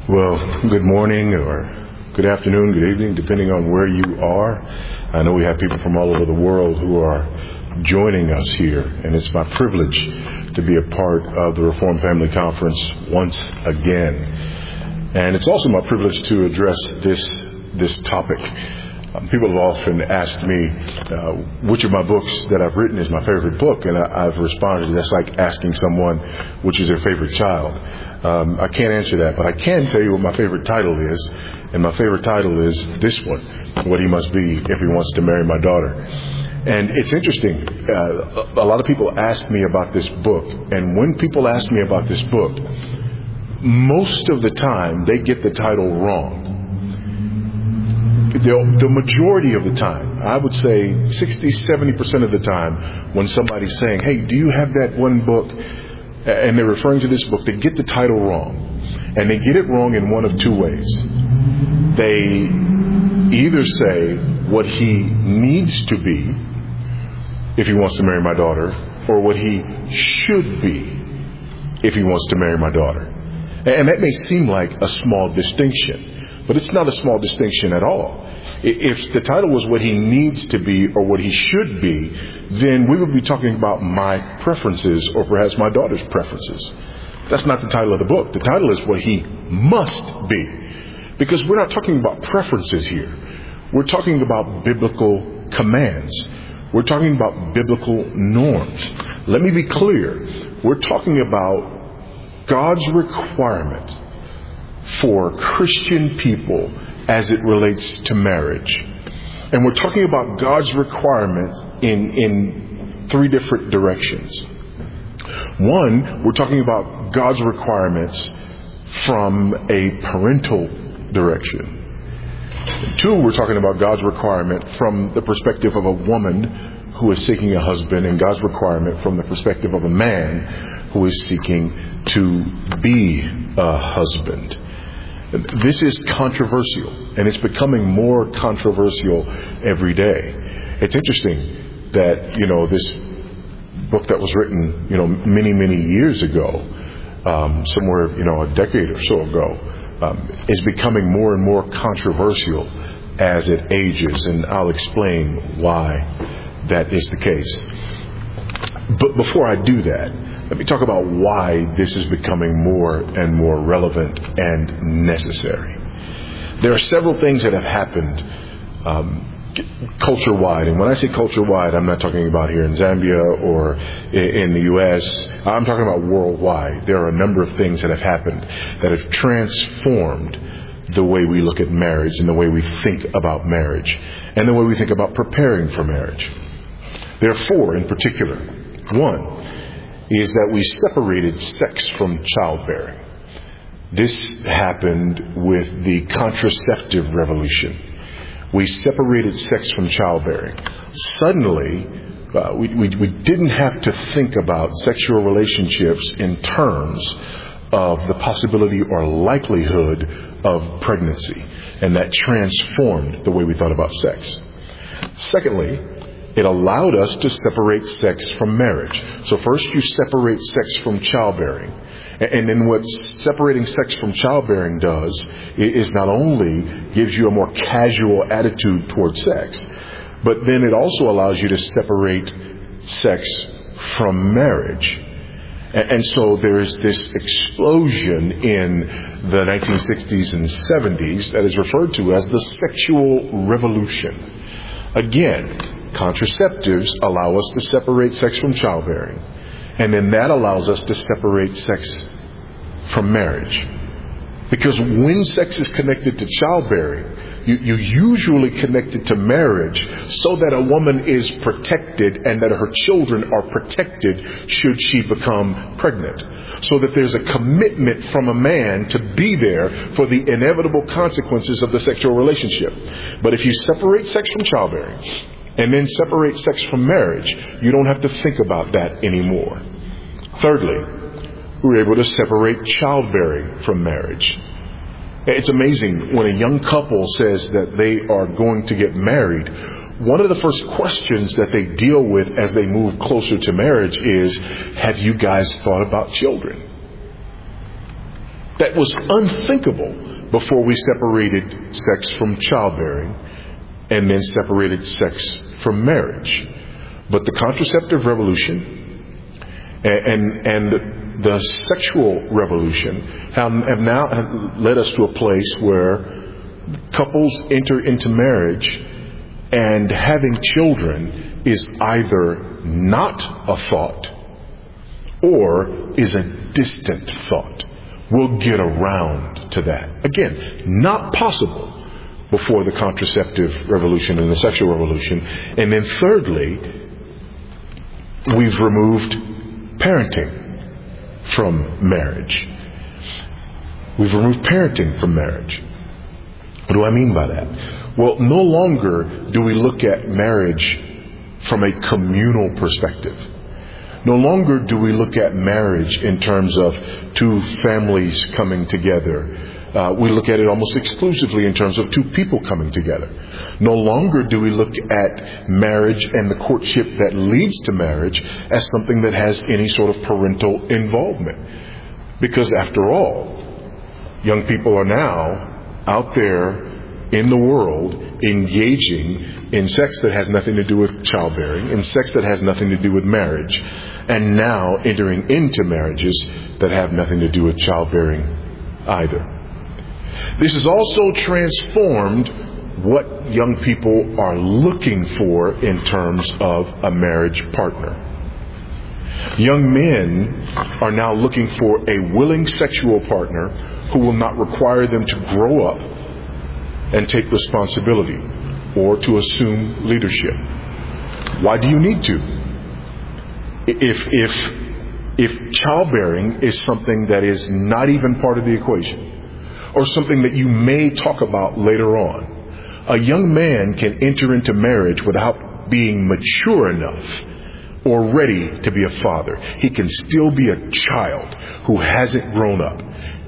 Well, good morning or good afternoon, good evening, depending on where you are. I know we have people from all over the world who are joining us here, and it's my privilege to be a part of the Reformed Family Conference once again. And it's also my privilege to address this topic. People have often asked me which of my books that I've written is my favorite book, and I've responded, that's like asking someone which is their favorite child. I can't answer that, but I can tell you what my favorite title is, and my favorite title is this one, What He Must Be If He Wants to Marry My Daughter. And it's interesting, a lot of people ask me about this book, and when people ask me about this book, most of the time they get the title wrong. The majority of the time, I would say 60-70% of the time, when somebody's saying, hey, do you have that one book? And they're referring to this book, they get the title wrong. And they get it wrong in one of two ways. They either say what he needs to be if he wants to marry my daughter, or what he should be if he wants to marry my daughter. And that may seem like a small distinction, but it's not a small distinction at all. If the title was what he needs to be or what he should be, then we would be talking about my preferences or perhaps my daughter's preferences. That's not the title of the book. The title is what he must be. Because we're not talking about preferences here. We're talking about biblical commands. We're talking about biblical norms. Let me be clear. We're talking about God's requirement for Christian people as it relates to marriage. And we're talking about God's requirements in three different directions. One, we're talking about God's requirements from a parental direction. Two, we're talking about God's requirement from the perspective of a woman who is seeking a husband, and God's requirement from the perspective of a man who is seeking to be a husband. This is controversial, and it's becoming more controversial every day. It's interesting that, this book that was written, many years ago, somewhere, a decade or so ago, is becoming more and more controversial as it ages, and I'll explain why that is the case. But before I do that, let me talk about why this is becoming more and more relevant and necessary. There are several things that have happened culture-wide. And when I say culture-wide, I'm not talking about here in Zambia or in the U.S. I'm talking about worldwide. There are a number of things that have happened that have transformed the way we look at marriage and the way we think about marriage and the way we think about preparing for marriage. There are four in particular. One is that we separated sex from childbearing. This happened with the contraceptive revolution. We separated sex from childbearing. Suddenly, we didn't have to think about sexual relationships in terms of the possibility or likelihood of pregnancy. And that transformed the way we thought about sex. Secondly, it allowed us to separate sex from marriage. So first you separate sex from childbearing. And then what separating sex from childbearing does is not only gives you a more casual attitude towards sex, but then it also allows you to separate sex from marriage. And so there's this explosion in the 1960s and 70s that is referred to as the sexual revolution. Again, contraceptives allow us to separate sex from childbearing. And then that allows us to separate sex from marriage. Because when sex is connected to childbearing, you usually connect it to marriage so that a woman is protected and that her children are protected should she become pregnant. So that there's a commitment from a man to be there for the inevitable consequences of the sexual relationship. But if you separate sex from childbearing and then separate sex from marriage, you don't have to think about that anymore. Thirdly, we're able to separate childbearing from marriage. It's amazing when a young couple says that they are going to get married. One of the first questions that they deal with as they move closer to marriage is, have you guys thought about children? That was unthinkable before we separated sex from childbearing and then separated sex from marriage. But the contraceptive revolution and the sexual revolution have now led us to a place where couples enter into marriage and having children is either not a thought or is a distant thought. We'll get around to that. Again, not possible before the contraceptive revolution and the sexual revolution. And then thirdly, we've removed parenting from marriage. We've removed parenting from marriage. What do I mean by that? Well, no longer do we look at marriage from a communal perspective. No longer do we look at marriage in terms of two families coming together. We look at it almost exclusively in terms of two people coming together. No longer do we look at marriage and the courtship that leads to marriage as something that has any sort of parental involvement. Because after all, young people are now out there in the world engaging in sex that has nothing to do with childbearing, in sex that has nothing to do with marriage, and now entering into marriages that have nothing to do with childbearing either. This has also transformed what young people are looking for in terms of a marriage partner. Young men are now looking for a willing sexual partner who will not require them to grow up and take responsibility or to assume leadership. Why do you need to? If childbearing is something that is not even part of the equation, or something that you may talk about later on, a young man can enter into marriage without being mature enough or ready to be a father. He can still be a child who hasn't grown up.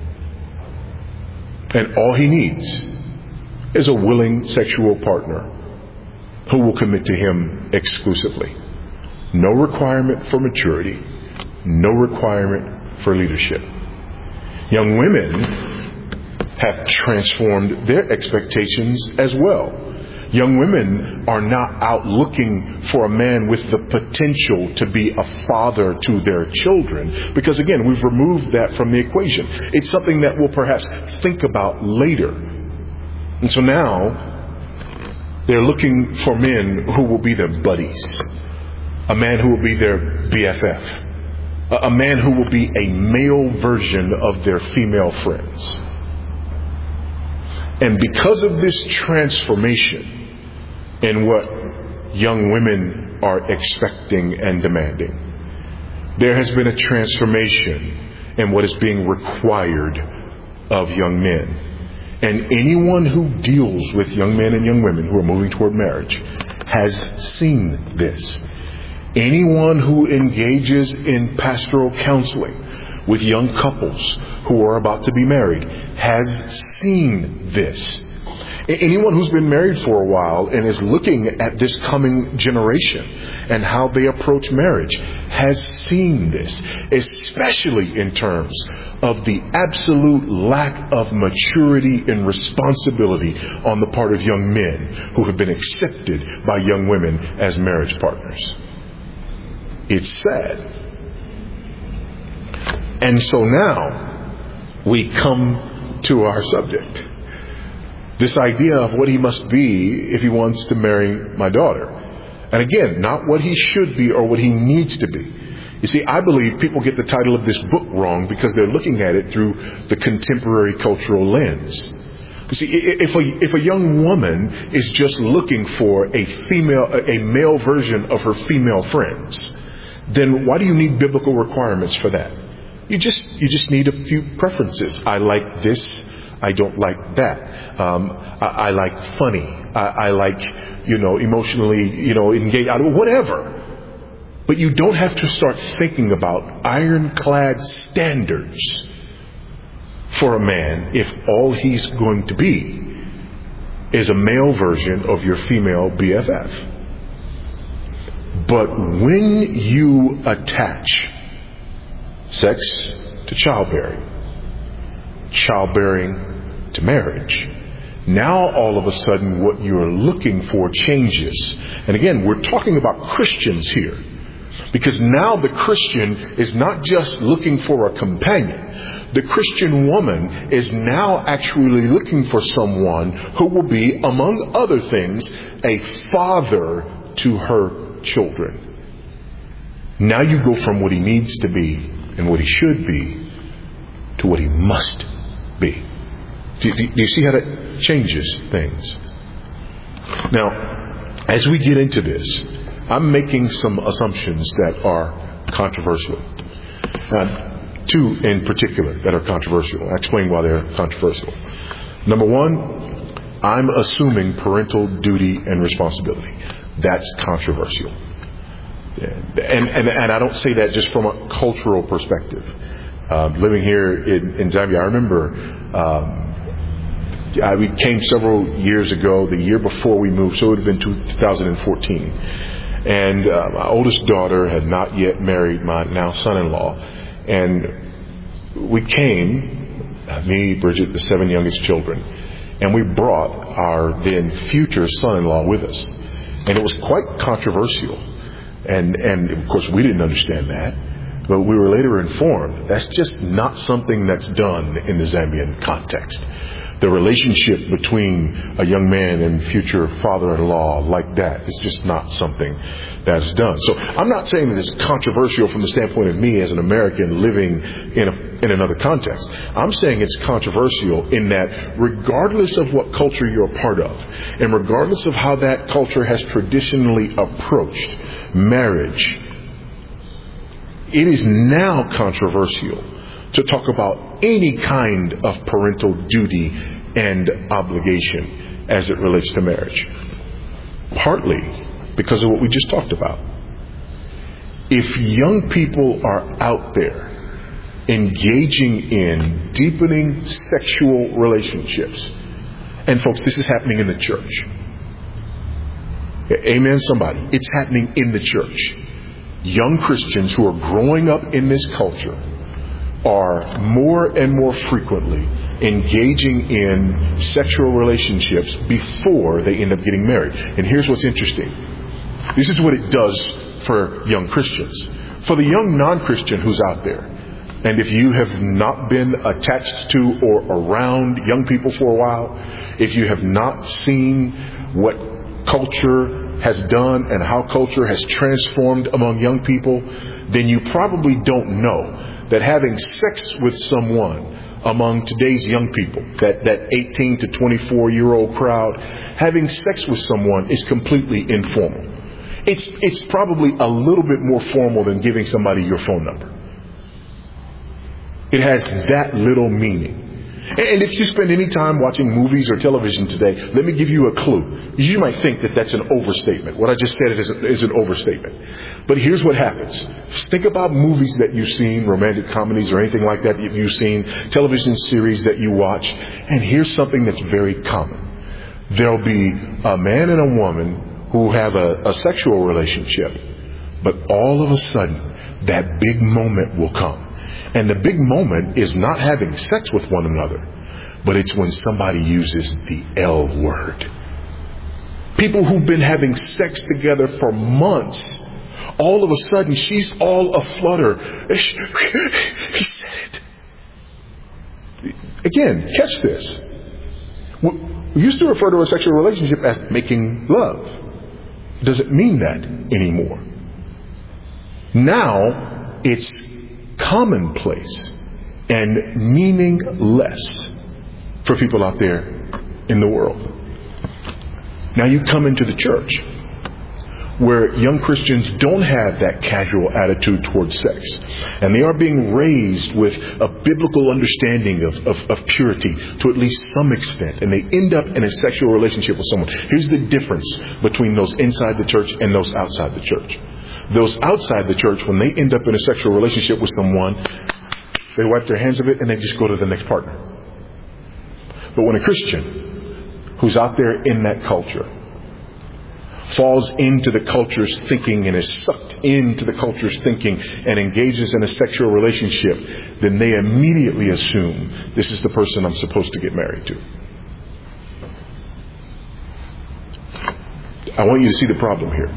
And all he needs is a willing sexual partner who will commit to him exclusively. No requirement for maturity, no requirement for leadership. Young women have transformed their expectations as well. Young women are not out looking for a man with the potential to be a father to their children, because again, we've removed that from the equation. It's something that we'll perhaps think about later. And so now they're looking for men who will be their buddies, a man who will be their BFF, a man who will be a male version of their female friends. And because of this transformation in what young women are expecting and demanding, there has been a transformation in what is being required of young men. And anyone who deals with young men and young women who are moving toward marriage has seen this. Anyone who engages in pastoral counseling with young couples who are about to be married has seen this. Anyone who's been married for a while and is looking at this coming generation and how they approach marriage has seen this, especially in terms of the absolute lack of maturity and responsibility on the part of young men who have been accepted by young women as marriage partners. It's sad. And so now we come to our subject. This idea of what he must be if he wants to marry my daughter. And again, not what he should be or what he needs to be. You see, I believe people get the title of this book wrong because they're looking at it through the contemporary cultural lens. You see, if a young woman is just looking for a male version of her female friends, then why do you need biblical requirements for that? You just need a few preferences. I like this. I don't like that. I like funny. I like, emotionally, engaged, whatever. But you don't have to start thinking about ironclad standards for a man if all he's going to be is a male version of your female BFF. But when you attach sex to childbearing, childbearing to marriage. Now all of a sudden what you're looking for changes. And again, we're talking about Christians here. Because now the Christian is not just looking for a companion. The Christian woman is now actually looking for someone who will be, among other things, a father to her children. Now you go from what he needs to be and what he should be to what he must be. Do you see how that changes things? Now, as we get into this, I'm making some assumptions that are controversial. Two in particular that are controversial. I'll explain why they're controversial. Number one, I'm assuming parental duty and responsibility. That's controversial. And I don't say that just from a cultural perspective. Living here in Zambia, I remember we came several years ago, the year before we moved, so it would have been 2014. And my oldest daughter had not yet married my now son-in-law. And we came, me, Bridget, the 7 youngest children, and we brought our then future son-in-law with us. And it was quite controversial. And of course we didn't understand that, but we were later informed that's just not something that's done in the Zambian context. The relationship between a young man and future father-in-law like that is just not something that's done. So I'm not saying that it's controversial from the standpoint of me as an American living in another context. I'm saying it's controversial in that regardless of what culture you're a part of, and regardless of how that culture has traditionally approached marriage, it is now controversial to talk about any kind of parental duty and obligation as it relates to marriage. Partly because of what we just talked about. If young people are out there engaging in deepening sexual relationships, and folks, this is happening in the church. Amen, somebody. It's happening in the church. Young Christians who are growing up in this culture are more and more frequently engaging in sexual relationships before they end up getting married. And here's what's interesting. This is what it does for young Christians. For the young non-Christian who's out there, and if you have not been attached to or around young people for a while, if you have not seen what culture has done and how culture has transformed among young people, then you probably don't know that having sex with someone among today's young people, that 18 to 24-year-old crowd, having sex with someone is completely informal. It's probably a little bit more formal than giving somebody your phone number. It has that little meaning. And if you spend any time watching movies or television today, let me give you a clue. You might think that that's an overstatement. What I just said is an overstatement. But here's what happens. Think about movies that you've seen, romantic comedies or anything like that you've seen, television series that you watch. And here's something that's very common. There'll be a man and a woman who have a sexual relationship, but all of a sudden that big moment will come. And the big moment is not having sex with one another, but it's when somebody uses the L word. People who've been having sex together for months, all of a sudden she's all aflutter. He said it. Again, catch this. We used to refer to a sexual relationship as making love. Doesn't mean that anymore. Now it's commonplace and meaningless for people out there in the world. Now you come into the church where young Christians don't have that casual attitude towards sex, and they are being raised with a biblical understanding of purity to at least some extent, and they end up in a sexual relationship with someone. Here's the difference between those inside the church and those outside the church. Those outside the church, when they end up in a sexual relationship with someone, they wipe their hands of it and they just go to the next partner. But when a Christian who's out there in that culture falls into the culture's thinking and is sucked into the culture's thinking and engages in a sexual relationship, then they immediately assume this is the person I'm supposed to get married to. I want you to see the problem here.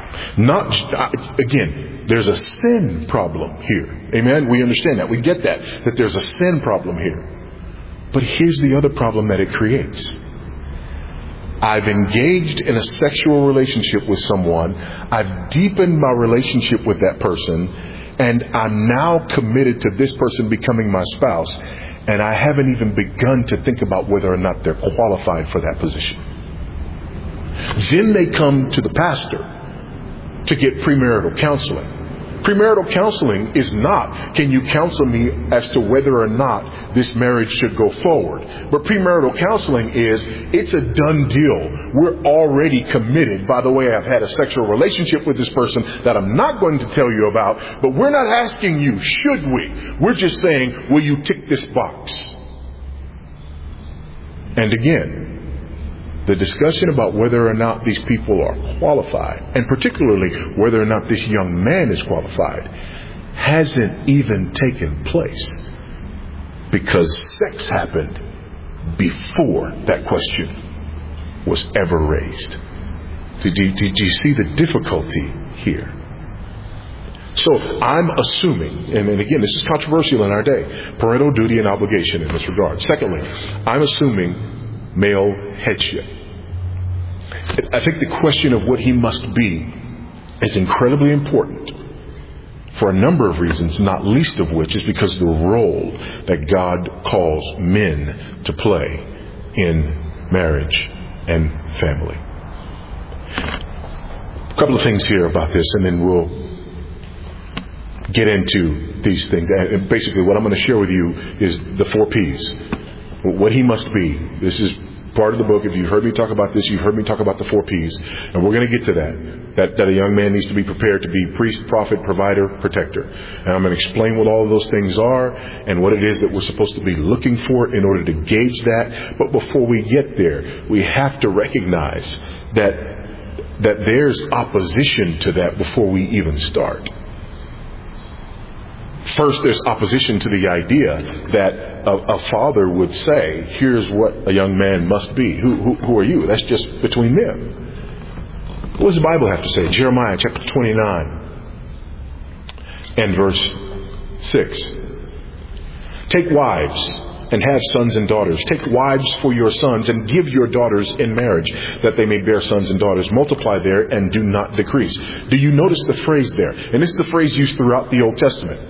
Again, there's a sin problem here. Amen? We understand that. We get that there's a sin problem here. But here's the other problem that it creates. I've engaged in a sexual relationship with someone. I've deepened my relationship with that person. And I'm now committed to this person becoming my spouse. And I haven't even begun to think about whether or not they're qualified for that position. Then they come to the pastor to get premarital counseling. Premarital counseling is not, can you counsel me as to whether or not this marriage should go forward? But premarital counseling is, it's a done deal. We're already committed. By the way, I've had a sexual relationship with this person that I'm not going to tell you about, but we're not asking you, should we? We're just saying, will you tick this box? And again, the discussion about whether or not these people are qualified, and particularly whether or not this young man is qualified, hasn't even taken place because sex happened before that question was ever raised. Did you see the difficulty here? So I'm assuming, and again, this is controversial in our day, parental duty and obligation in this regard. Secondly, I'm assuming male headship. I think the question of what he must be is incredibly important for a number of reasons, not least of which is because of the role that God calls men to play in marriage and family. A couple of things here about this, and then we'll get into these things. And basically, what I'm going to share with you is the 4 P's. What he must be. This is part of the book. If you've heard me talk about this, you've heard me talk about the 4 P's. And we're going to get to that a young man needs to be prepared to be priest, prophet, provider, protector. And I'm going to explain what all of those things are and what it is that we're supposed to be looking for in order to gauge that. But before we get there, we have to recognize that there's opposition to that before we even start. First, there's opposition to the idea that a father would say, here's what a young man must be. Who are you? That's just between them. What does the Bible have to say? Jeremiah chapter 29 and verse 6. Take wives and have sons and daughters. Take wives for your sons and give your daughters in marriage that they may bear sons and daughters. Multiply there and do not decrease. Do you notice the phrase there? And this is the phrase used throughout the Old Testament.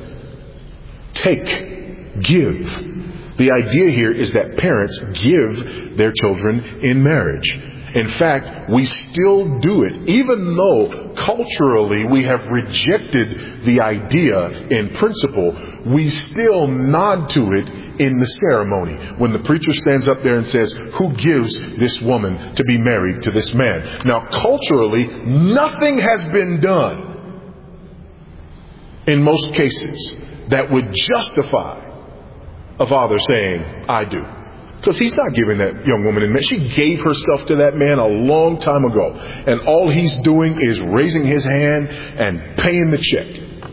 Take, give. The idea here is that parents give their children in marriage. In fact, we still do it, even though culturally we have rejected the idea in principle. We still nod to it in the ceremony. When the preacher stands up there and says, who gives this woman to be married to this man? Now, culturally, nothing has been done in most cases that would justify a father saying, I do. Because he's not giving that young woman in marriage. She gave herself to that man a long time ago. And all he's doing is raising his hand and paying the check.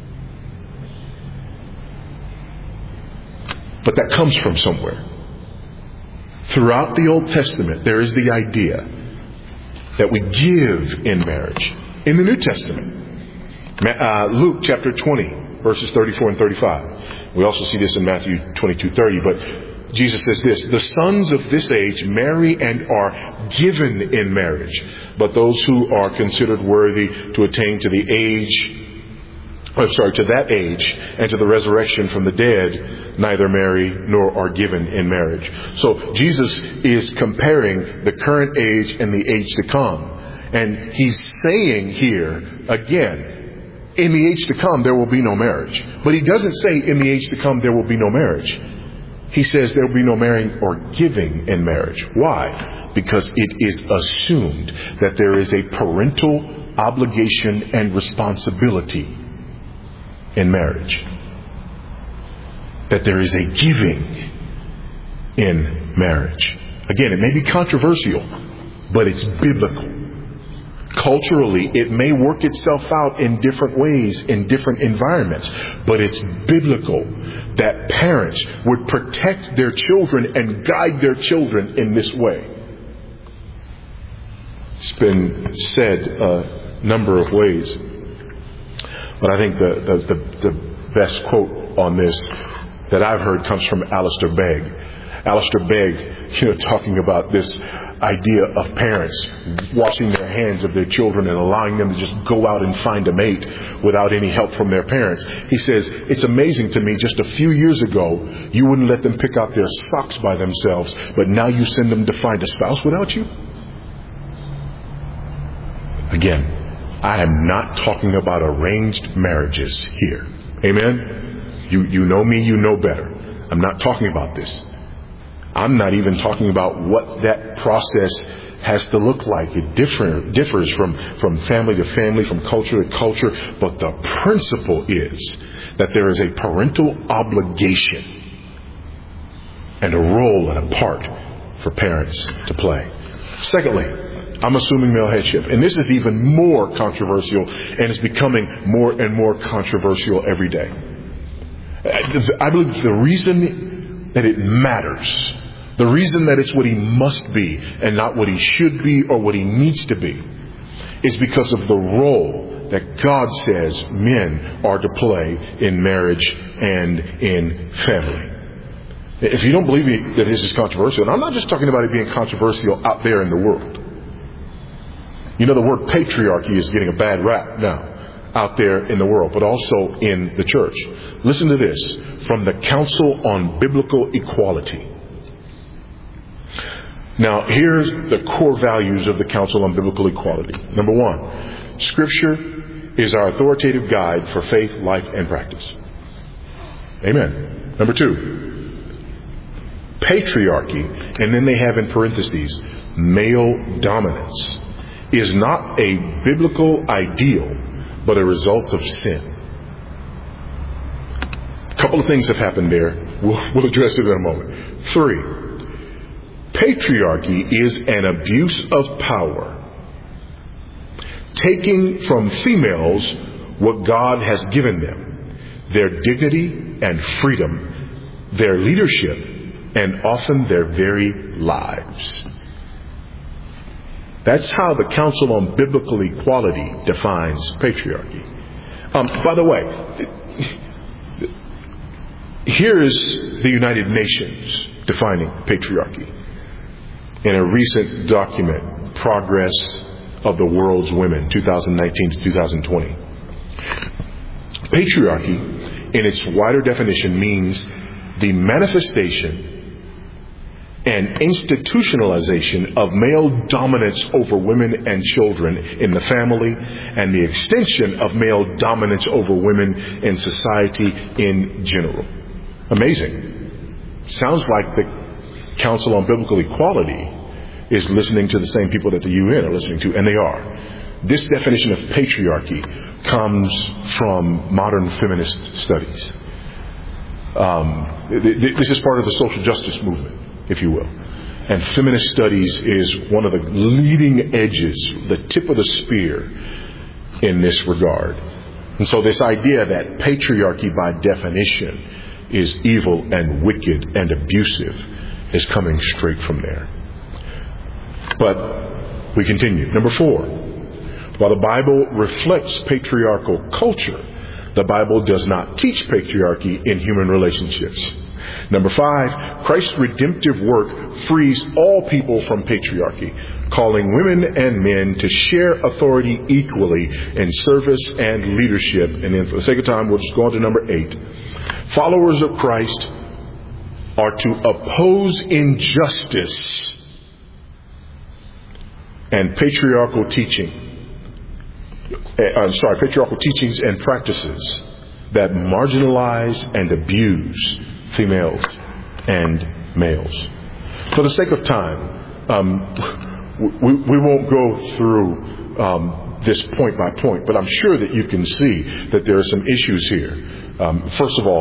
But that comes from somewhere. Throughout the Old Testament, there is the idea that we give in marriage. In the New Testament, Luke chapter 20. Verses 34 and 35. We also see this in Matthew 22:30. But Jesus says this, the sons of this age marry and are given in marriage. But those who are considered worthy to attain to that age and to the resurrection from the dead, neither marry nor are given in marriage. So Jesus is comparing the current age and the age to come. And he's saying here, again, in the age to come, there will be no marriage. But he doesn't say in the age to come, there will be no marriage. He says there will be no marrying or giving in marriage. Why? Because it is assumed that there is a parental obligation and responsibility in marriage. That there is a giving in marriage. Again, it may be controversial, but it's biblical. Culturally, it may work itself out in different ways, in different environments, but it's biblical that parents would protect their children and guide their children in this way. It's been said a number of ways, but I think the best quote on this that I've heard comes from Alistair Begg. Alistair Begg, talking about this idea of parents washing their hands of their children and allowing them to just go out and find a mate without any help from their parents. He says, it's amazing to me, just a few years ago, you wouldn't let them pick out their socks by themselves, but now you send them to find a spouse without you? Again, I am not talking about arranged marriages here. Amen? You know me, you know better. I'm not talking about this. I'm not even talking about what that process has to look like. It differs from family to family, from culture to culture. But the principle is that there is a parental obligation and a role and a part for parents to play. Secondly, I'm assuming male headship. And this is even more controversial, and it's becoming more and more controversial every day. I believe the reason that it matters, the reason that it's what he must be and not what he should be or what he needs to be, is because of the role that God says men are to play in marriage and in family. If you don't believe that this is controversial, and I'm not just talking about it being controversial out there in the world. The word patriarchy is getting a bad rap now out there in the world, but also in the church. Listen to this from the Council on Biblical Equality. Now, here's the core values of the Council on Biblical Equality. Number one, Scripture is our authoritative guide for faith, life, and practice. Amen. Number two, patriarchy, and then they have in parentheses, male dominance, is not a biblical ideal, but a result of sin. A couple of things have happened there. We'll address it in a moment. 3, patriarchy is an abuse of power, taking from females what God has given them, their dignity and freedom, their leadership, and often their very lives. That's how the Council on Biblical Equality defines patriarchy. By the way, here's the United Nations defining patriarchy in a recent document, Progress of the World's Women, 2019 to 2020. Patriarchy, in its wider definition, means the manifestation and institutionalization of male dominance over women and children in the family, and the extension of male dominance over women in society in general. Amazing. Sounds like the Council on Biblical Equality is listening to the same people that the UN are listening to, and they are. This definition of patriarchy comes from modern feminist studies. This is part of the social justice movement, if you will. And feminist studies is one of the leading edges, the tip of the spear in this regard. And so this idea that patriarchy by definition is evil and wicked and abusive is coming straight from there. But we continue. Number 4, while the Bible reflects patriarchal culture, the Bible does not teach patriarchy in human relationships. Number 5, Christ's redemptive work frees all people from patriarchy, calling women and men to share authority equally in service and leadership. And then for the sake of time, we'll just go on to number 8. Followers of Christ are to oppose injustice and patriarchal teachings and practices that marginalize and abuse females and males. For the sake of time, we won't go through this point by point, but I'm sure that you can see that there are some issues here. First of all,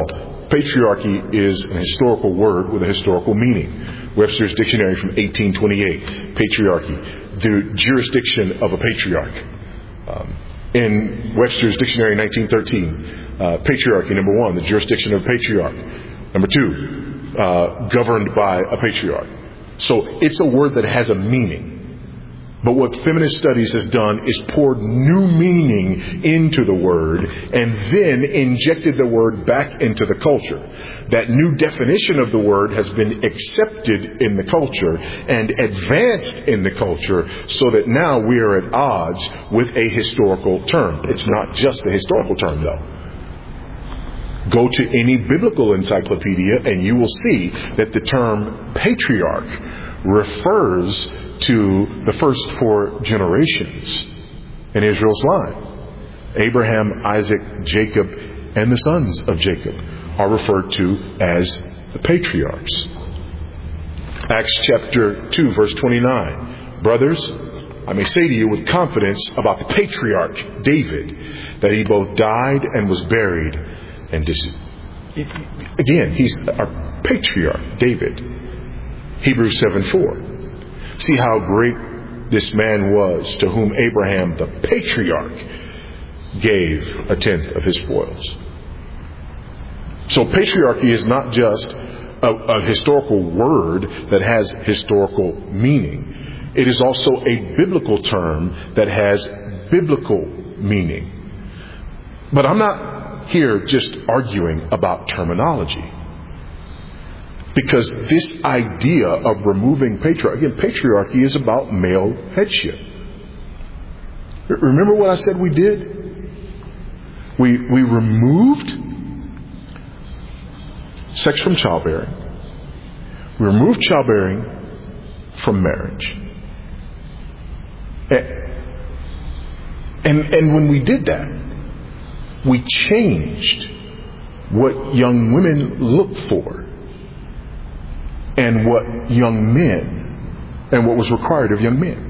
patriarchy is an historical word with a historical meaning. Webster's Dictionary from 1828. Patriarchy, the jurisdiction of a patriarch. In Webster's Dictionary 1913, patriarchy, number one, the jurisdiction of a patriarch. Number two, governed by a patriarch. So it's a word that has a meaning. But what feminist studies has done is poured new meaning into the word and then injected the word back into the culture. That new definition of the word has been accepted in the culture and advanced in the culture so that now we are at odds with a historical term. It's not just a historical term, though. Go to any biblical encyclopedia and you will see that the term patriarch refers to the first four generations in Israel's line. Abraham, Isaac, Jacob, and the sons of Jacob are referred to as the patriarchs. Acts chapter 2, verse 29. Brothers, I may say to you with confidence about the patriarch David, that he both died and was buried. And again, he's our patriarch, David. Hebrews 7:4. See how great this man was, to whom Abraham the patriarch gave a tenth of his spoils. So patriarchy is not just a historical word that has historical meaning. It is also a biblical term that has biblical meaning. But I'm not here just arguing about terminology. Because this idea of removing patriarchy is about male headship. Remember what I said we did? We removed sex from childbearing. We removed childbearing from marriage. And when we did that, we changed what young women look for. And what young men, and what was required of young men.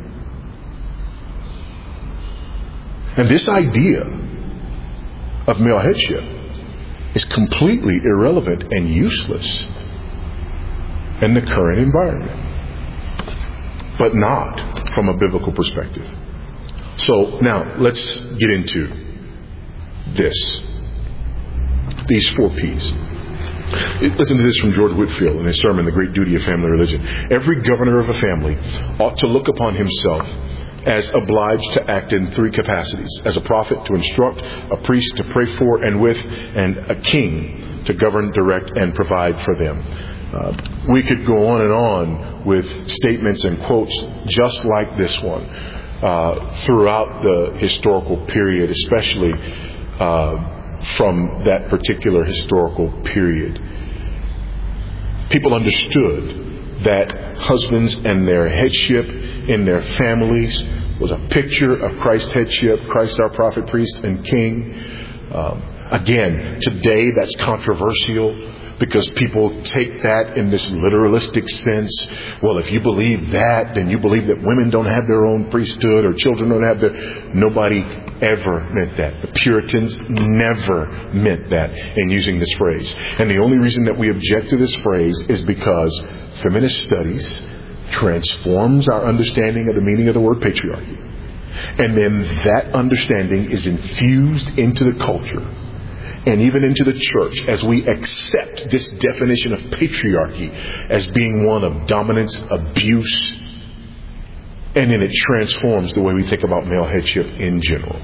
And this idea of male headship is completely irrelevant and useless in the current environment, but not from a biblical perspective. So now let's get into these 4 P's. Listen to this from George Whitefield in his sermon, The Great Duty of Family Religion. Every governor of a family ought to look upon himself as obliged to act in 3 capacities: as a prophet to instruct, a priest to pray for and with, and a king to govern, direct, and provide for them. We could go on and on with statements and quotes just like this one throughout the historical period, especially from that particular historical period. People understood that husbands and their headship in their families was a picture of Christ's headship, Christ our prophet, priest, and king. Again, today that's controversial because people take that in this literalistic sense. Well, if you believe that, then you believe that women don't have their own priesthood or children don't have their... Nobody ever meant that. The Puritans never meant that in using this phrase. And the only reason that we object to this phrase is because feminist studies transforms our understanding of the meaning of the word patriarchy. And then that understanding is infused into the culture and even into the church as we accept this definition of patriarchy as being one of dominance, abuse, and then it transforms the way we think about male headship in general.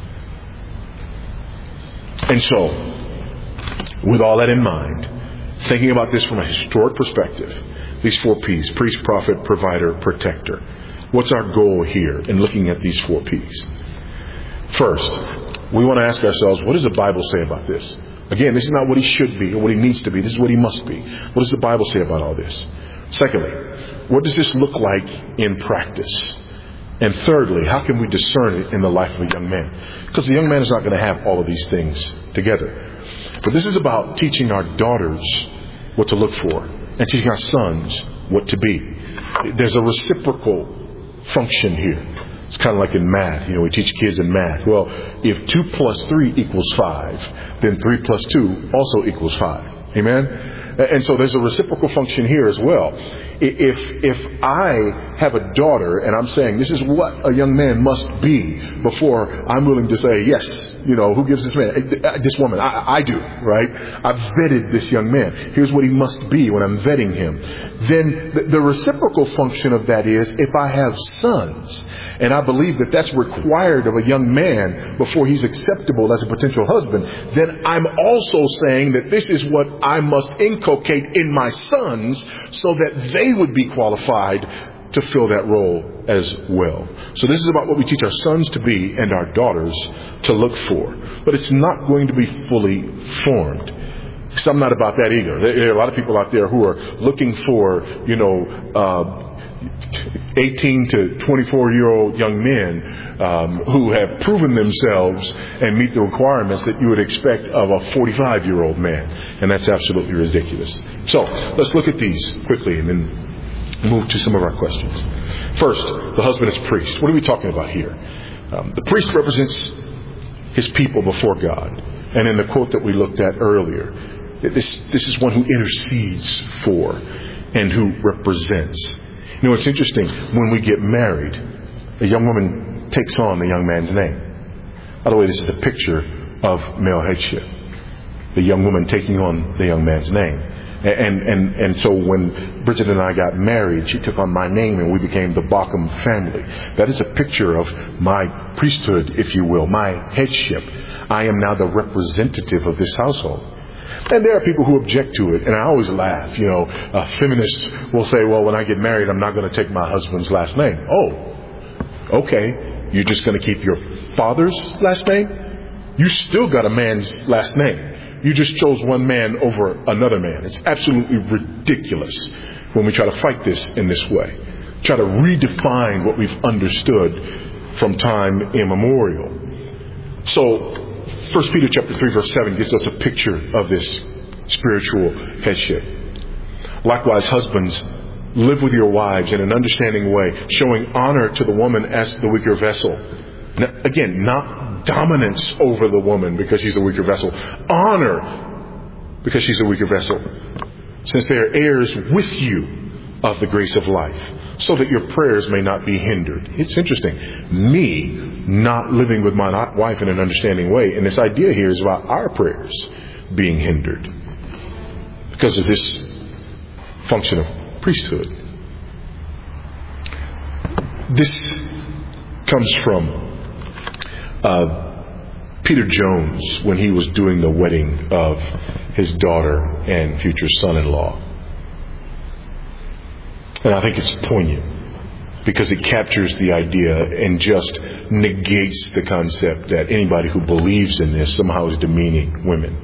And so, with all that in mind, thinking about this from a historic perspective, these 4 P's, priest, prophet, provider, protector. What's our goal here in looking at these 4 P's? First, we want to ask ourselves, what does the Bible say about this? Again, this is not what he should be or what he needs to be. This is what he must be. What does the Bible say about all this? Secondly, what does this look like in practice? And thirdly, how can we discern it in the life of a young man? Because the young man is not going to have all of these things together. But this is about teaching our daughters what to look for and teaching our sons what to be. There's a reciprocal function here. It's kind of like in math. We teach kids in math. Well, if 2 plus 3 equals 5, then 3 plus 2 also equals 5. Amen. And so there's a reciprocal function here as well. If I have a daughter and I'm saying this is what a young man must be before I'm willing to say, yes, who gives this man, this woman, I do, right? I've vetted this young man. Here's what he must be when I'm vetting him. Then the reciprocal function of that is if I have sons and I believe that that's required of a young man before he's acceptable as a potential husband, then I'm also saying that this is what I must inculcate in my sons so that they would be qualified to fill that role as well. So this is about what we teach our sons to be and our daughters to look for. But it's not going to be fully formed. Because I'm not about that either. There are a lot of people out there who are looking for, 18 to 24-year-old young men who have proven themselves and meet the requirements that you would expect of a 45-year-old man. And that's absolutely ridiculous. So let's look at these quickly and then move to some of our questions. First, the husband is priest. What are we talking about here? The priest represents his people before God. And in the quote that we looked at earlier, this is one who intercedes for and who represents. It's interesting. When we get married, a young woman takes on the young man's name. By the way, this is a picture of male headship. The young woman taking on the young man's name. And so when Bridget and I got married, she took on my name and we became the Bauckham family. That is a picture of my priesthood, if you will, my headship. I am now the representative of this household. And there are people who object to it, and I always laugh. Feminists will say, well, when I get married, I'm not going to take my husband's last name. Oh, okay. You're just going to keep your father's last name? You still got a man's last name. You just chose one man over another man. It's absolutely ridiculous when we try to fight this in this way. Try to redefine what we've understood from time immemorial. So 1 Peter chapter 3 verse 7 gives us a picture of this spiritual headship. Likewise, husbands, live with your wives in an understanding way, showing honor to the woman as the weaker vessel. Now, again, not dominance over the woman because she's a weaker vessel. Honor because she's a weaker vessel. Since they are heirs with you of the grace of life, so that your prayers may not be hindered. It's interesting. Me not living with my wife in an understanding way. And this idea here is about our prayers being hindered because of this function of priesthood. This comes from Peter Jones when he was doing the wedding of his daughter and future son-in-law. And I think it's poignant because it captures the idea and just negates the concept that anybody who believes in this somehow is demeaning women.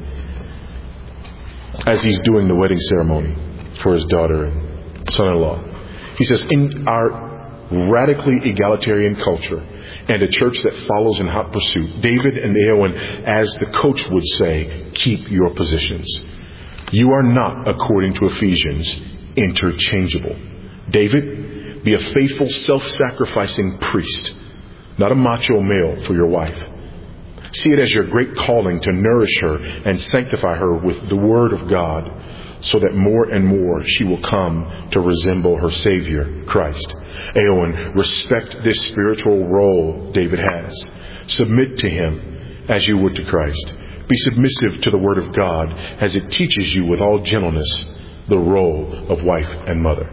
As he's doing the wedding ceremony for his daughter and son-in-law, he says, in our radically egalitarian culture and a church that follows in hot pursuit, David and Eowyn, as the coach would say, keep your positions. You are not, according to Ephesians, interchangeable. David, be a faithful, self-sacrificing priest, not a macho male for your wife. See it as your great calling to nourish her and sanctify her with the Word of God, so that more and more she will come to resemble her Savior, Christ. Eowyn, respect this spiritual role David has. Submit to him as you would to Christ. Be submissive to the Word of God as it teaches you with all gentleness the role of wife and mother.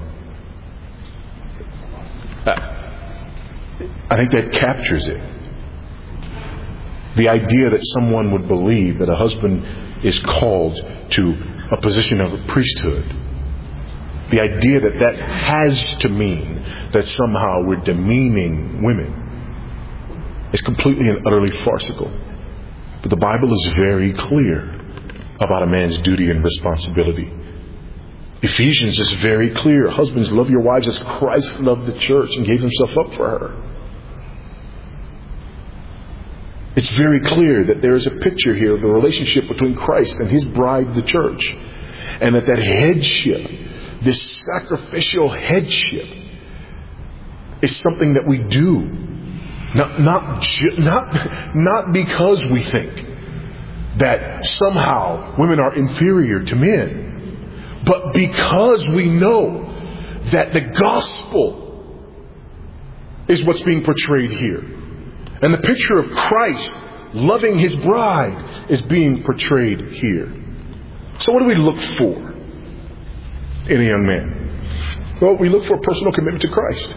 I think that captures it. The idea that someone would believe that a husband is called to a position of priesthood. The idea that that has to mean that somehow we're demeaning women is completely and utterly farcical. But the Bible is very clear about a man's duty and responsibility. Ephesians is very clear. Husbands, love your wives as Christ loved the church and gave himself up for her. It's very clear that there is a picture here of the relationship between Christ and his bride, the church. And that headship, this sacrificial headship, is something that we do. Not because we think that somehow women are inferior to men. But because we know that the gospel is what's being portrayed here, and the picture of Christ loving his bride is being portrayed here. So what do we look for in a young man? Well, we look for a personal commitment to Christ.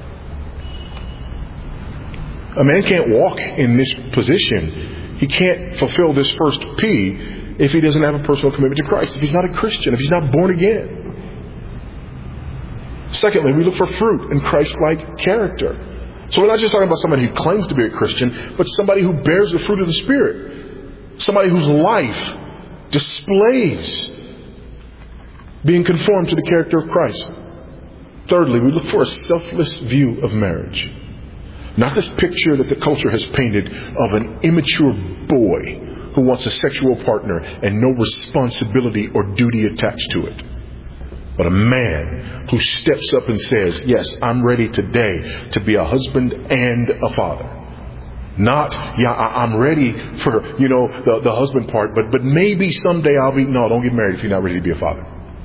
A man can't walk in this position. He can't fulfill this first P if he doesn't have a personal commitment to Christ. If he's not a Christian, if he's not born again. Secondly, we look for fruit in Christ-like character. So we're not just talking about somebody who claims to be a Christian, but somebody who bears the fruit of the Spirit. Somebody whose life displays being conformed to the character of Christ. Thirdly, we look for a selfless view of marriage. Not this picture that the culture has painted of an immature boy who wants a sexual partner and no responsibility or duty attached to it. But a man who steps up and says, yes, I'm ready today to be a husband and a father. Not, I'm ready for, the husband part, but maybe someday I'll be, no, don't get married if you're not ready to be a father.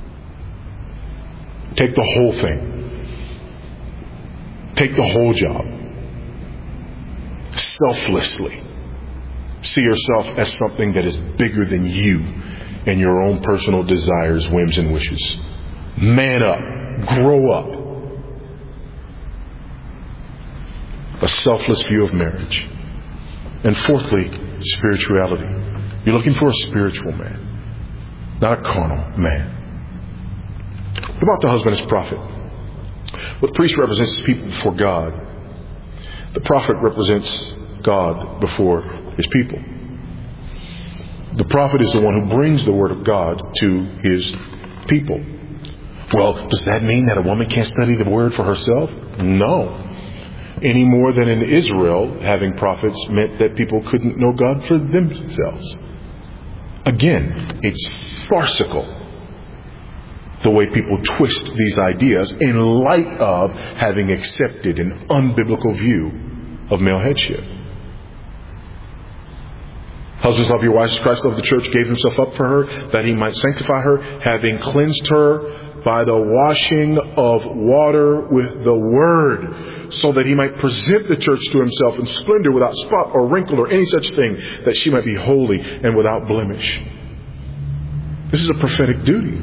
Take the whole thing. Take the whole job. Selflessly. See yourself as something that is bigger than you and your own personal desires, whims, and wishes. Man up. Grow up. A selfless view of marriage. And fourthly, spirituality. You're looking for a spiritual man, not a carnal man. What about the husband as prophet? Well, the priest represents his people before God. The prophet represents God before his people. The prophet is the one who brings the word of God to his people. Well, does that mean that a woman can't study the word for herself? No. Any more than in Israel, having prophets meant that people couldn't know God for themselves. Again, it's farcical the way people twist these ideas in light of having accepted an unbiblical view of male headship. Husbands, love your wives as Christ loved the church, gave himself up for her, that he might sanctify her, having cleansed her by the washing of water with the word, so that he might present the church to himself in splendor, without spot or wrinkle or any such thing, that she might be holy and without blemish. This is a prophetic duty.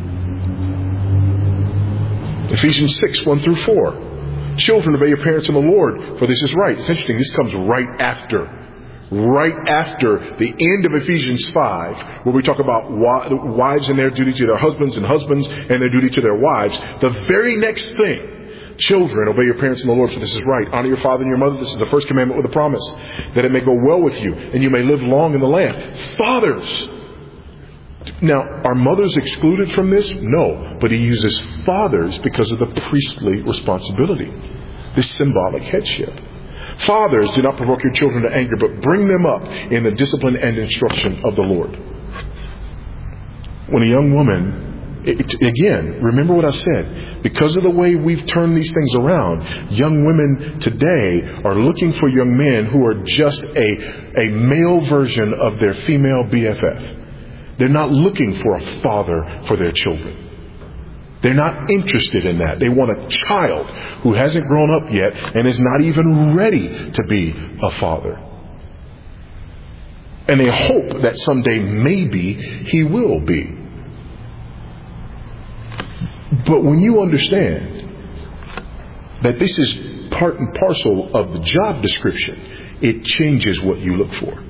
Ephesians 6, 1 through 4. Children, obey your parents in the Lord, for this is right. It's interesting, this comes right after the end of Ephesians 5, where we talk about wives and their duty to their husbands and husbands and their duty to their wives. The very next thing, children, obey your parents in the Lord, for this is right. Honor your father and your mother. This is the first commandment with a promise, that it may go well with you and you may live long in the land. Fathers. Now, are mothers excluded from this? No. But he uses fathers because of the priestly responsibility. This symbolic headship. Fathers, do not provoke your children to anger, but bring them up in the discipline and instruction of the Lord. When a young woman, again, remember what I said. Because of the way we've turned these things around, young women today are looking for young men who are just a male version of their female BFF. They're not looking for a father for their children. They're not interested in that. They want a child who hasn't grown up yet and is not even ready to be a father. And they hope that someday maybe he will be. But when you understand that this is part and parcel of the job description, it changes what you look for.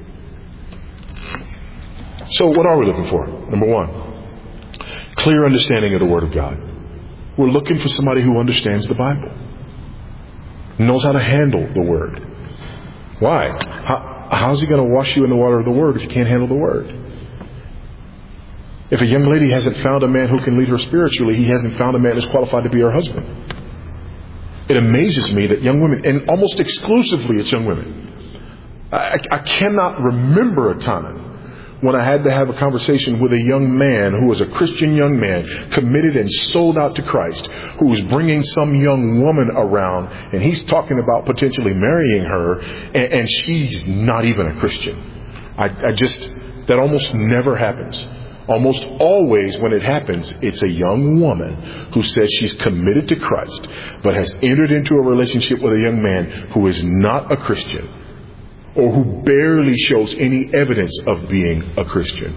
So what are we looking for? Number one, clear understanding of the Word of God. We're looking for somebody who understands the Bible, knows how to handle the Word. Why? How's he going to wash you in the water of the Word if you can't handle the Word? If a young lady hasn't found a man who can lead her spiritually, he hasn't found a man who's qualified to be her husband. It amazes me that young women, and almost exclusively it's young women, I cannot remember a time when I had to have a conversation with a young man who was a Christian young man, committed and sold out to Christ, who was bringing some young woman around, and he's talking about potentially marrying her, and she's not even a Christian. That almost never happens. Almost always when it happens, it's a young woman who says she's committed to Christ, but has entered into a relationship with a young man who is not a Christian, or who barely shows any evidence of being a Christian.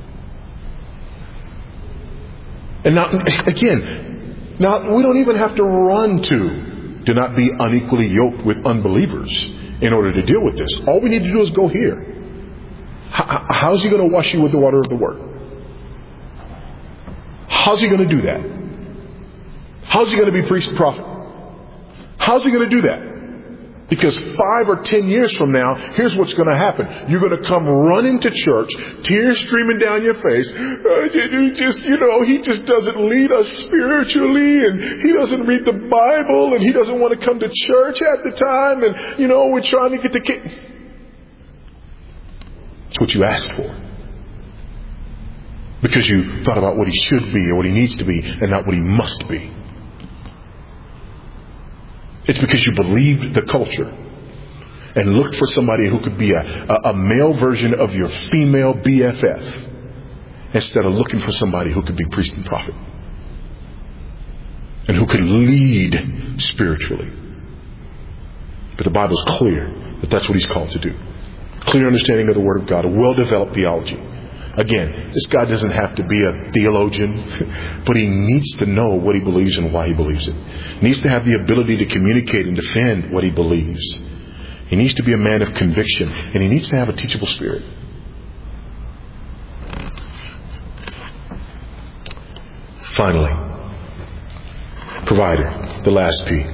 And now, again, now we don't even have to run to do not be unequally yoked with unbelievers in order to deal with this. All we need to do is go here. How's he going to wash you with the water of the Word? How's he going to do that? How's he going to be priest and prophet? How's he going to do that? Because 5 or 10 years from now, here's what's going to happen. You're going to come running to church, tears streaming down your face. He just doesn't lead us spiritually, and he doesn't read the Bible, and he doesn't want to come to church at the time, and, we're trying to get the kid. It's what you asked for. Because you thought about what he should be or what he needs to be and not what he must be. It's because you believed the culture and looked for somebody who could be a male version of your female BFF instead of looking for somebody who could be priest and prophet and who could lead spiritually. But the Bible's clear that that's what he's called to do. Clear understanding of the Word of God, a well-developed theology. Again, this guy doesn't have to be a theologian, but he needs to know what he believes and why he believes it. He needs to have the ability to communicate and defend what he believes. He needs to be a man of conviction, and he needs to have a teachable spirit. Finally, provider, the last P.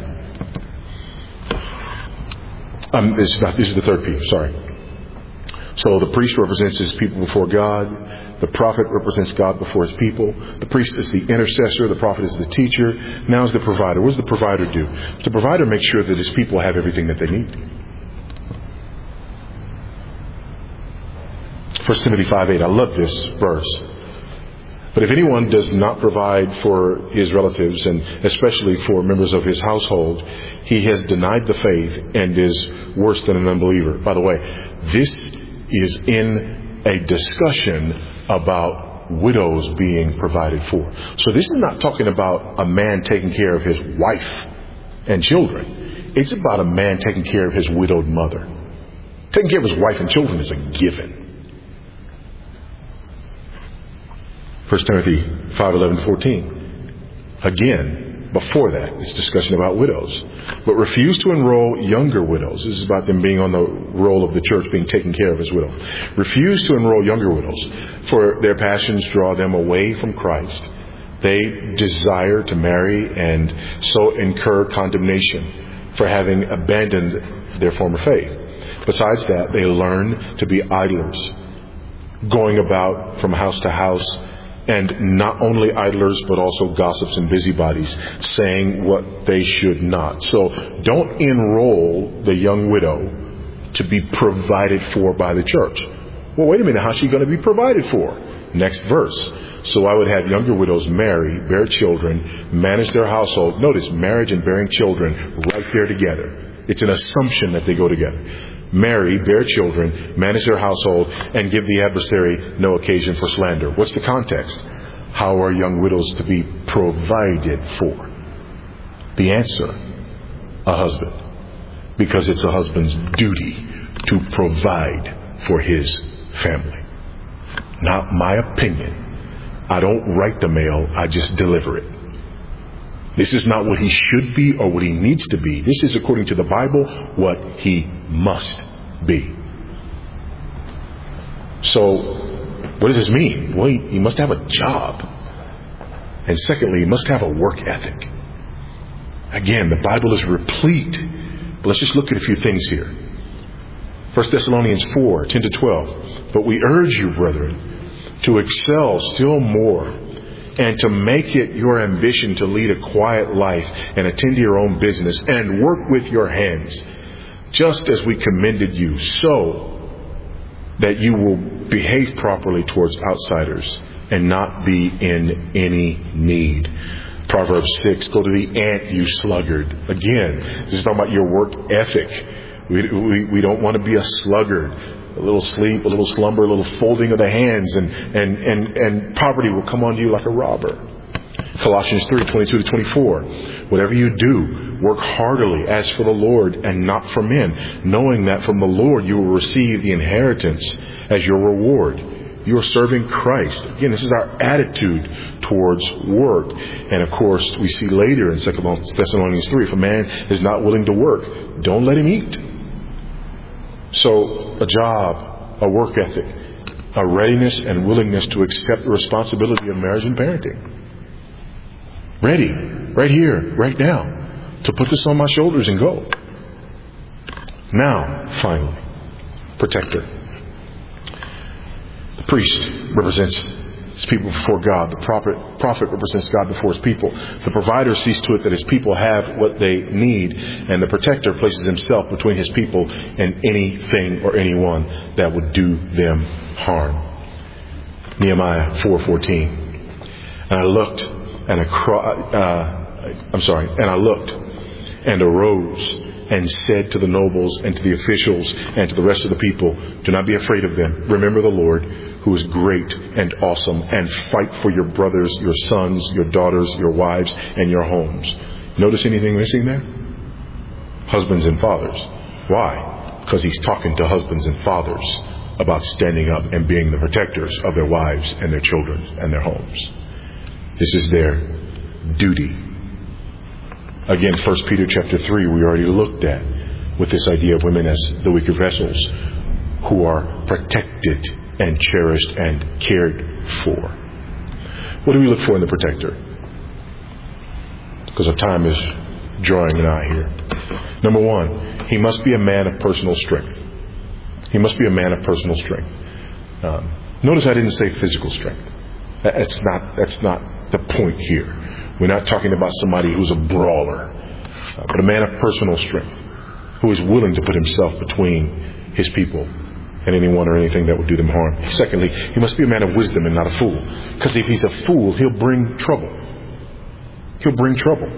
This is the third P, sorry. So the priest represents his people before God. The prophet represents God before his people. The priest is the intercessor. The prophet is the teacher. Now is the provider. What does the provider do? The provider makes sure that his people have everything that they need. 1 Timothy 5:8. I love this verse. But if anyone does not provide for his relatives, and especially for members of his household, he has denied the faith and is worse than an unbeliever. By the way, this is in a discussion about widows being provided for. So this is not talking about a man taking care of his wife and children. It's about a man taking care of his widowed mother. Taking care of his wife and children is a given. 1 Timothy 5:11-14. Again, before that, it's discussion about widows. But refuse to enroll younger widows. This is about them being on the role of the church, being taken care of as widows. Refuse to enroll younger widows, for their passions draw them away from Christ. They desire to marry and so incur condemnation for having abandoned their former faith. Besides that, they learn to be idlers, going about from house to house, and not only idlers, but also gossips and busybodies, saying what they should not. So don't enroll the young widow to be provided for by the church. Well, wait a minute. How's she going to be provided for? Next verse. So I would have younger widows marry, bear children, manage their household. Notice marriage and bearing children right there together. It's an assumption that they go together. Marry, bear children, manage their household, and give the adversary no occasion for slander. What's the context? How are young widows to be provided for? The answer, a husband. Because it's a husband's duty to provide for his family. Not my opinion. I don't write the mail, I just deliver it. This is not what he should be or what he needs to be. This is, according to the Bible, what he must be. So, what does this mean? Well, he must have a job. And secondly, he must have a work ethic. Again, the Bible is replete. But let's just look at a few things here. 1 Thessalonians 4:10-12. But we urge you, brethren, to excel still more, and to make it your ambition to lead a quiet life and attend to your own business and work with your hands, just as we commended you, so that you will behave properly towards outsiders and not be in any need. Proverbs 6, go to the ant, you sluggard. Again, this is talking about your work ethic. We don't want to be a sluggard. A little sleep, a little slumber, a little folding of the hands, and poverty will come on you like a robber. Colossians 3:22-24. Whatever you do, work heartily as for the Lord and not for men, knowing that from the Lord you will receive the inheritance as your reward. You are serving Christ. Again, this is our attitude towards work. And of course, we see later in 2 Thessalonians 3, if a man is not willing to work, don't let him eat. So a job, a work ethic, a readiness and willingness to accept the responsibility of marriage and parenting. Ready, right here, right now, to put this on my shoulders and go. Now, finally, protector. The priest represents his people before God. The prophet represents God before his people. The provider sees to it that his people have what they need. And the protector places himself between his people and anything or anyone that would do them harm. Nehemiah 4:14. And I looked and arose and said to the nobles and to the officials and to the rest of the people, do not be afraid of them. Remember the Lord, who is great and awesome, and fight for your brothers, your sons, your daughters, your wives, and your homes. Notice anything missing there? Husbands and fathers. Why? Because he's talking to husbands and fathers about standing up and being the protectors of their wives and their children and their homes. This is their duty. Again, 1 Peter chapter 3, we already looked at with this idea of women as the weaker vessels who are protected and cherished and cared for. What do we look for in the protector? Because our time is drawing nigh here. Number one, he must be a man of personal strength. He must be a man of personal strength. Notice I didn't say physical strength. That's not the point here. We're not talking about somebody who's a brawler, but a man of personal strength who is willing to put himself between his people and anyone or anything that would do them harm. Secondly, he must be a man of wisdom and not a fool. Because if he's a fool, he'll bring trouble. He'll bring trouble.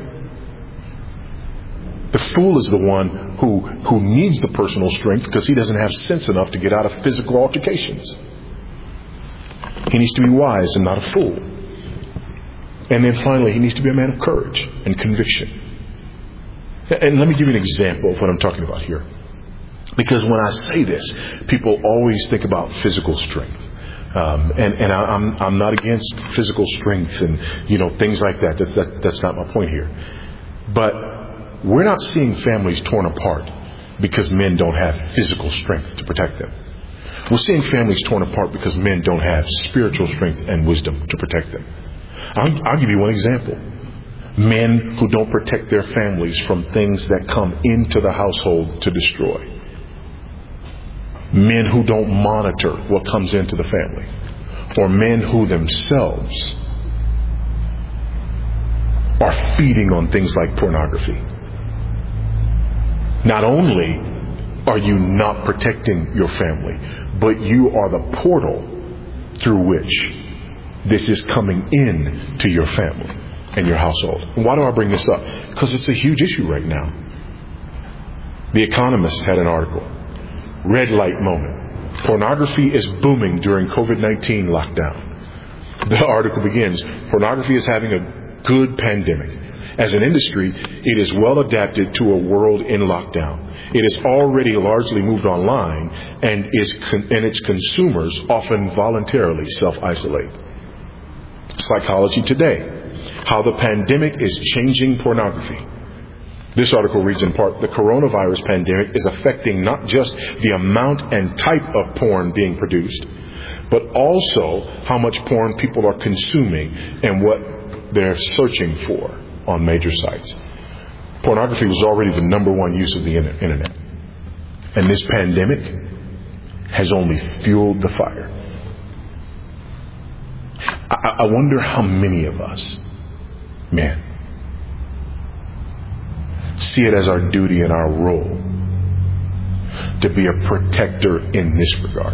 The fool is the one who needs the personal strength because he doesn't have sense enough to get out of physical altercations. He needs to be wise and not a fool. And then finally, he needs to be a man of courage and conviction. And let me give you an example of what I'm talking about here. Because when I say this, people always think about physical strength. I'm not against physical strength and, things like that. That's not my point here. But we're not seeing families torn apart because men don't have physical strength to protect them. We're seeing families torn apart because men don't have spiritual strength and wisdom to protect them. I'll give you one example. Men who don't protect their families from things that come into the household to destroy. Men who don't monitor what comes into the family. Or men who themselves are feeding on things like pornography. Not only are you not protecting your family, but you are the portal through which this is coming in to your family and your household. And why do I bring this up? Because it's a huge issue right now. The Economist had an article. Red light moment. Pornography is booming during COVID-19 lockdown. The article begins, pornography is having a good pandemic. As an industry, it is well adapted to a world in lockdown. It has already largely moved online and its consumers often voluntarily self-isolate. Psychology Today. How the pandemic is changing pornography. This article reads in part, the coronavirus pandemic is affecting not just the amount and type of porn being produced, but also how much porn people are consuming and what they're searching for on major sites. Pornography was already the number one use of the internet. And this pandemic has only fueled the fire. I wonder how many of us, see it as our duty and our role to be a protector in this regard.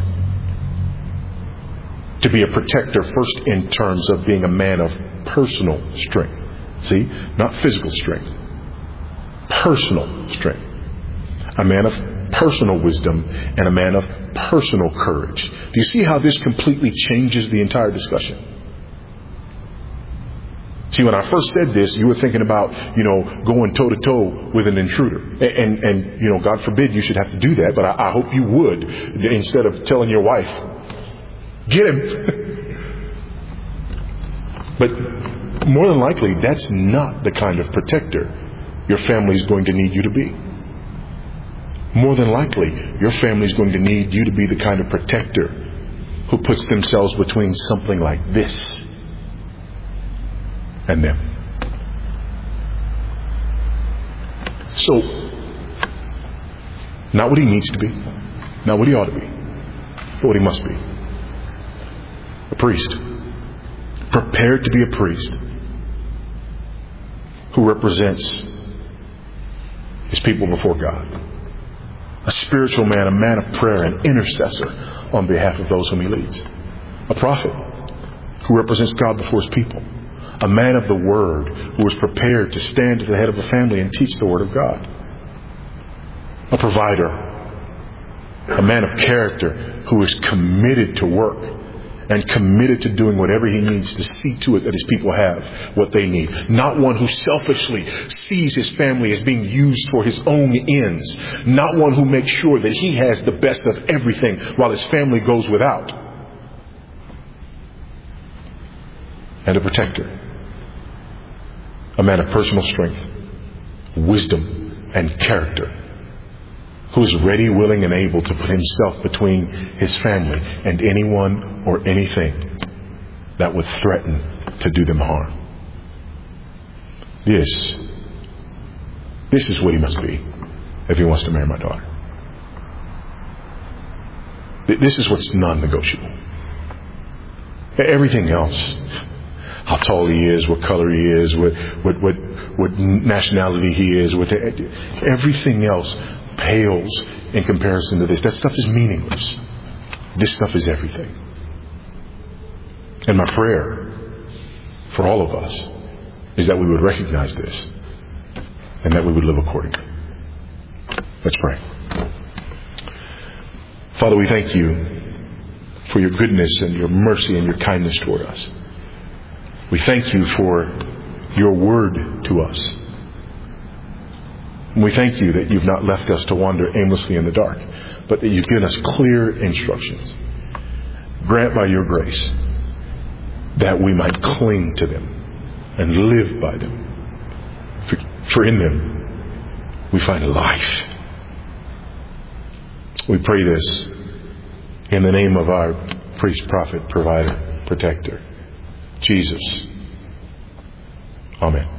To be a protector first in terms of being a man of personal strength. See, not physical strength. Personal strength. A man of of personal wisdom and a man of personal courage. Do you see how this completely changes the entire discussion? See, when I first said this, you were thinking about, going toe to toe with an intruder. And God forbid you should have to do that, but I hope you would, instead of telling your wife, get him. But more than likely, that's not the kind of protector your family is going to need you to be. More than likely, your family is going to need you to be the kind of protector who puts themselves between something like this and them. So, not what he needs to be, not what he ought to be, but what he must be. A priest. Prepared to be a priest who represents his people before God. A spiritual man, a man of prayer, an intercessor on behalf of those whom he leads. A prophet who represents God before his people. A man of the word who is prepared to stand at the head of a family and teach the word of God. A provider. A man of character who is committed to work and committed to doing whatever he needs to see to it that his people have what they need. Not one who selfishly sees his family as being used for his own ends. Not one who makes sure that he has the best of everything while his family goes without. And a protector. A man of personal strength, wisdom, and character, who is ready, willing, and able to put himself between his family and anyone or anything that would threaten to do them harm. This is what he must be if he wants to marry my daughter. This is what's non-negotiable. Everything else, how tall he is, what color he is, what nationality he is, everything else pales in comparison to this. That stuff is meaningless. This stuff is everything. And my prayer for all of us is that we would recognize this and that we would live accordingly. Let's pray. Father, we thank you for your goodness and your mercy and your kindness toward us. We thank you for your word to us. And we thank you that you've not left us to wander aimlessly in the dark, but that you've given us clear instructions. Grant by your grace that we might cling to them and live by them. For in them we find life. We pray this in the name of our priest, prophet, provider, protector, Jesus. Amen.